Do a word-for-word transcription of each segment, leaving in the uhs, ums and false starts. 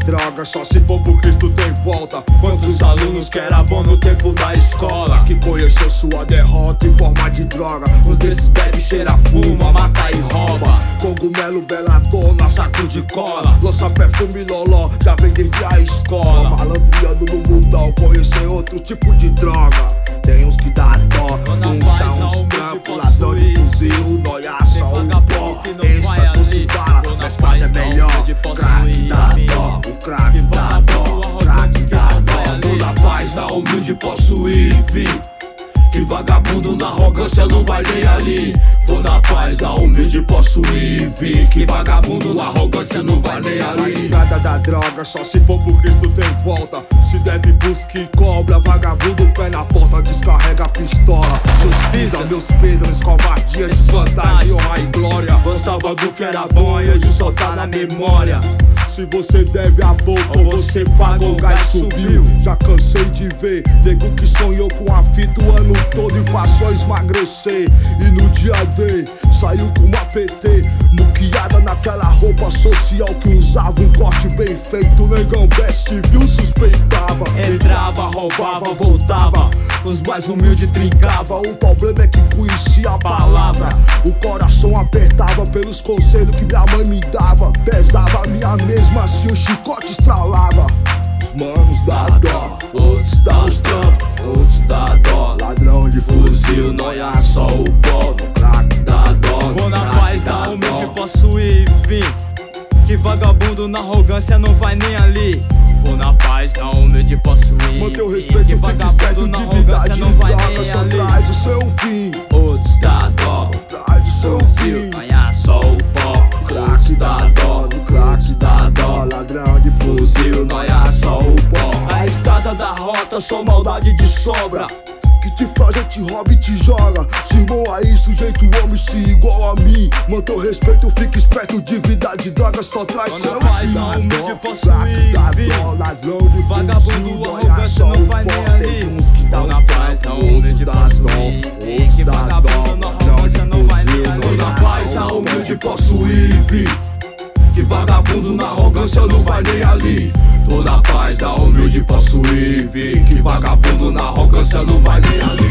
droga, só se for por Cristo tem volta. Quantos alunos que era bom no tempo da escola, que conheceu sua derrota em forma de droga. Uns desses bebe, cheira, fuma, mata e rouba. Cogumelo, beladona, saco de cola. Lança perfume, loló, já vem desde a escola. Malandreando no mundão, conhecer outro tipo de droga. Tem uns que dá dó, uns dá uns trampos, ladrão de fuzil, nóia só um pó. Esta doce bala, mesclado é melhor. Crack dá dó, o crack dá dó, crack dá dó. Tô na paz, na humilde posso ir e vir. Que vagabundo na arrogância não vai nem ali. Tô na paz, na humilde posso ir e vir. Que vagabundo na arrogância não vai nem ali. Na estrada da droga, só se for por Cristo tem volta. Se deve busca e cobra, vagabundo pé na porta, descarrega a pistola. Seus pisa, meus pêsames, covardia, desvantagem, honra e glória. Avançava do que era bom e hoje só tá na memória. Se você deve a boca ou você pagou, o gás subiu. Já cansei de ver nego que sonhou com a fita o ano todo e passou a esmagrecer. E no dia D saiu com uma P T muquiada naquela roupa social que usava um corte bem feito. Negão best viu, suspeitava. Entrava, roubava, voltava, os mais humildes trincava. O problema é que conhecia a palavra. O coração apertava pelos conselhos que minha mãe me dava. Pesava a minha mesa, mas assim o chicote estralava. Os manos dá dó, outros dá os trampos, outros dá dó. Ladrão de fuzil, nóia só o pó. No crack dá dó. Vou na paz, na humilde posso ir e vir. Que vagabundo na arrogância não vai nem ali. Vou na paz, na humilde posso ir. Manter o respeito, que vagabundo na arrogância não vai nem só ali. Traz o seu fim, outros dá dó, traz o seu fim. Nóia só o pó. Crack dá dó, no crack dá dó. Ladrão de fuzil, nóia só o pó. A estrada da rota, só maldade de sobra. Que te faz, te rouba e te joga. Se irmão aí, sujeito homem, se igual a mim. Mantém o respeito, fica esperto de vida de droga, só traz seu fim. Na humilde posso ir e vir. Ladrão de vagabundo, arrogância não vai nem ali. Tô na paz, na humilde posso ir e vir. Que vagabundo na arrogância não vai nem ali. Tô na paz, na humilde posso ir e vir. Que vagabundo na arrogância não vai nem ali. Tô na paz, na humilde posso ir e vir. Que vagabundo na arrogância não vai nem ali.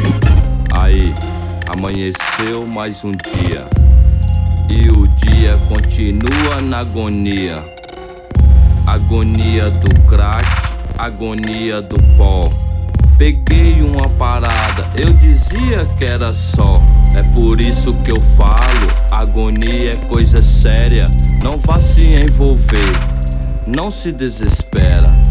Aí, amanheceu mais um dia e o dia continua na agonia. Agonia do crack, agonia do pó. Peguei uma parada, eu dizia que era só. É por isso que eu falo, agonia é coisa séria. Não vá se envolver, não se desespera.